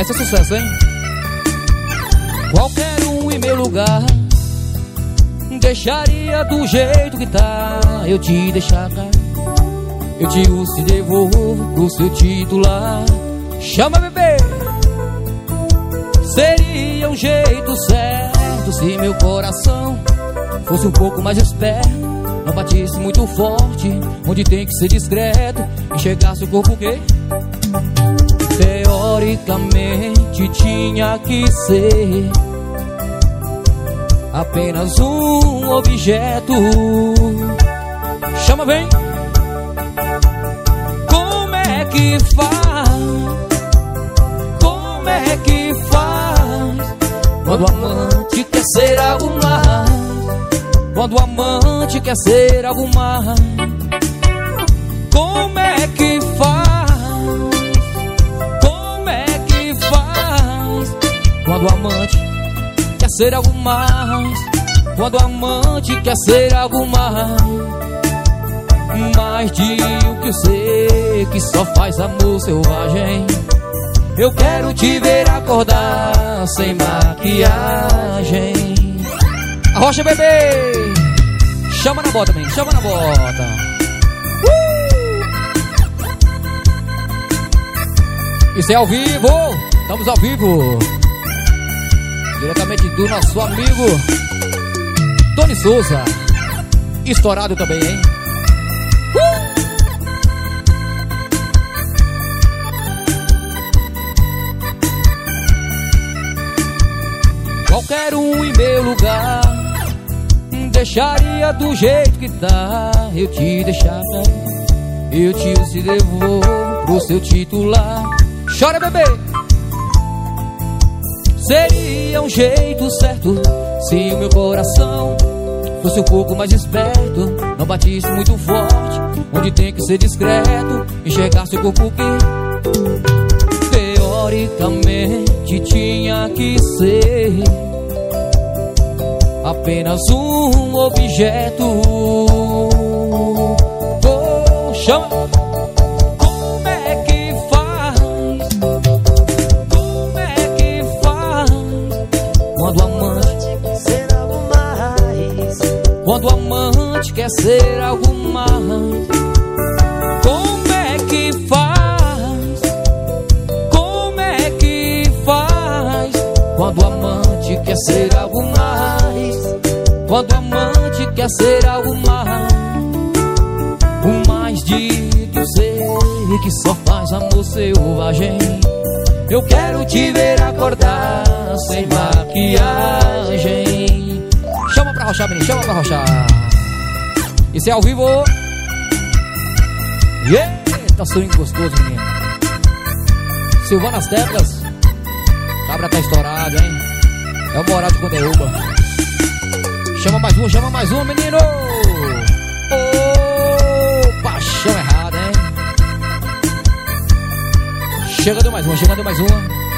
Essa é sucesso, hein? Qualquer um em meu lugar deixaria do jeito que tá. Eu te deixar cá, eu tiro, se devolvo pro seu titular. Chama, bebê! Seria um jeito certo se meu coração fosse um pouco mais esperto, não batisse muito forte, onde tem que ser discreto, enxergasse o corpo que teoricamente tinha que ser apenas um objeto. Chama, vem! Como é que faz? Como é que faz quando o amante quer ser algo mais? Quando o amante quer ser algo mais? Como é que faz? Como é que faz quando o amante quer ser algo mais? Quando o amante quer ser algo mais? Mais de o que eu sei, que só faz amor selvagem. Eu quero te ver acordar sem maquiagem. Arrocha, bebê! Chama na bota, man, chama na bota. Isso é ao vivo, estamos ao vivo, diretamente do nosso amigo Tony Souza. Estourado também, hein? Qualquer um em meu lugar deixaria do jeito que tá. Eu te deixar, eu te se devolvo pro seu titular. Chora, bebê! Seria um jeito certo se o meu coração fosse um pouco mais esperto, não batisse muito forte, onde tem que ser discreto, enxergasse o corpo que teoricamente tinha que ser apenas um objeto. Oh, chama! Como é que faz? Como é que faz quando o amante quer ser algo mais? Quando o amante quer ser algo mais? Como é que faz? Como é que faz quando o amante quer ser algo mais? Quando o amante quer ser algo mais? O mais de que eu sei, que só faz amor selvagem. Eu quero te ver acordar sem maquiagem. Chama pra rochar, menino, chama pra rochar. Isso é ao vivo. Yeah, tá swing gostoso, menino. Silvana nas teclas. Cabra tá estourado, hein? É o moral de Condeúba. Chama mais um, menino. Oh, paixão errada, hein? Chega, deu mais uma, chega, deu mais uma.